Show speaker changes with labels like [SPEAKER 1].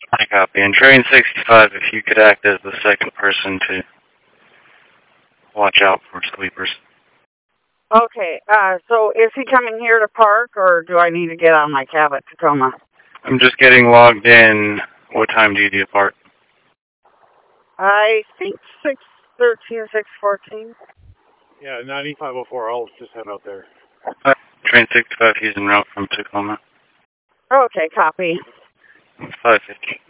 [SPEAKER 1] I copy. And train 65, if you could act as the second person to watch out for sleepers.
[SPEAKER 2] Okay, so is he coming here to park, or do I need to get on my cab at Tacoma?
[SPEAKER 1] I'm just getting logged in. What time do you depart?
[SPEAKER 2] I think 6:13, 6:14.
[SPEAKER 3] Yeah, 9504. I'll just head out there.
[SPEAKER 1] Train 65, he's en route from Tacoma.
[SPEAKER 2] Okay, copy.
[SPEAKER 1] 550.